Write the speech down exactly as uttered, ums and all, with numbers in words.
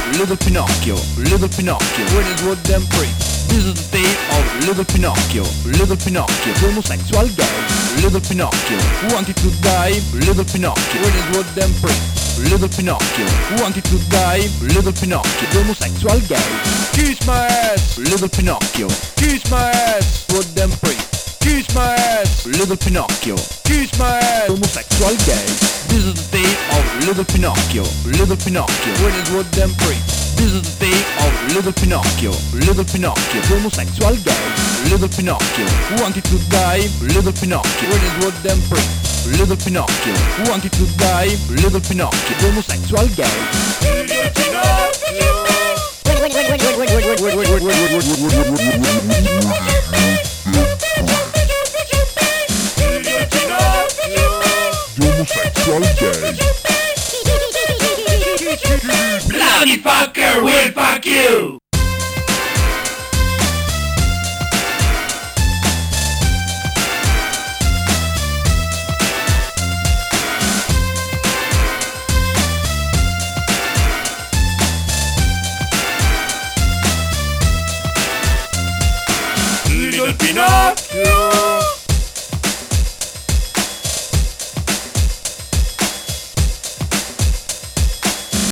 little Pinocchio, little Pinocchio, when it's wood and free. This is the state of little Pinocchio, little Pinocchio, homosexual gay. Little Pinocchio, wanted to die, little Pinocchio, when it's wood and free. Little Pinocchio, wanted to die, little Pinocchio, homosexual gay. Kiss my ass, little Pinocchio, kiss my ass, wood and free. Kiss my ass, little Pinocchio, kiss my ass, homosexual gay. This is the state of little Pinocchio, little Pinocchio, when it's wood and free. This is the state of little Pinocchio, little Pinocchio, homosexual gay. Little Pinocchio, wanted to die, little Pinocchio, when it's wood and free. Little Pinocchio, wanted to die, little Pinocchio, homosexual gay. Little Pinocchio. Homosexual gay. Bloody fucker will fuck you! Little Pinocchio.